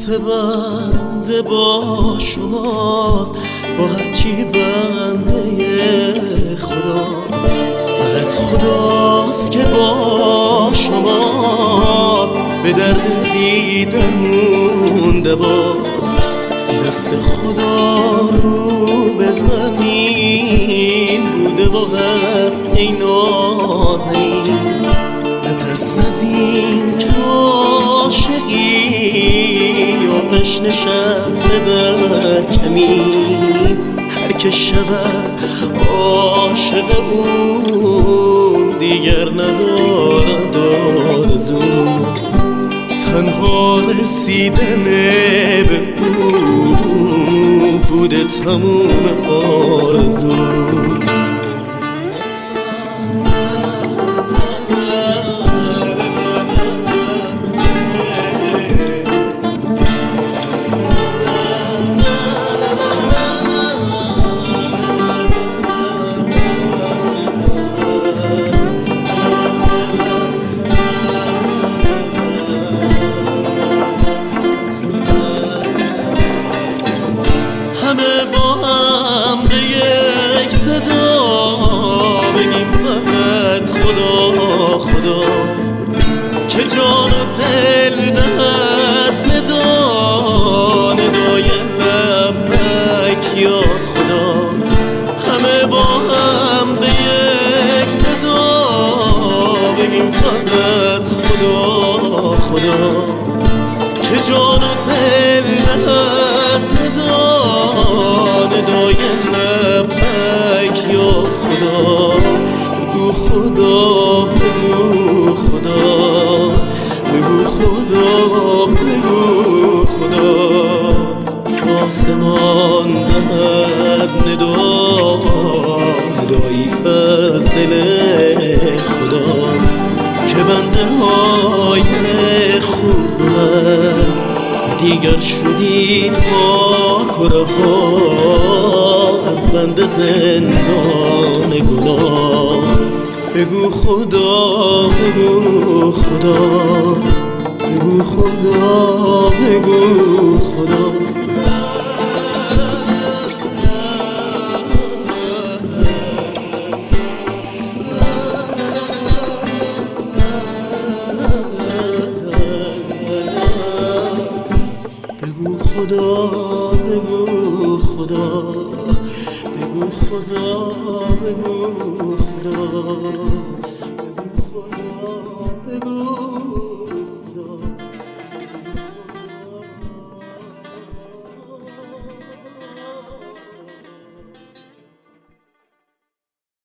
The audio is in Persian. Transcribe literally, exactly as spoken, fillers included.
دست بنده با شماست، با هرچی بنده خداست. فقط خداست که با شماست، به درد دیدن دواست. دست خدا رو به زمین بوده و هست ای نازنین. نترس از این که عاشقی آغش نشسته در کمین. هر که شود عاشق او دیگر ندارد آرزو، تنها رسیدن به او بوده تموم آرزو. همه با هم به یک صدا بگیم فقط خدا خدا، که جان و دل دهد ندا ندای لبک یا خدا. همه با هم به یک صدا بگیم فقط خدا خدا، که جان و دل دهد ندا ندای لبک یا خدا. بگو خدا بگو خدا بگو خدا بگو خدا، که آسمان دهد ندا ندایی از دل خدا. که بنده های خوب من دیگر شدی پاک و رها از بند زندان گناه. بگو خدا بگو خدا بگو خدا بگو خدا. بگو خدا بگو خدا بگو خدا بگو خدا بگو خدا.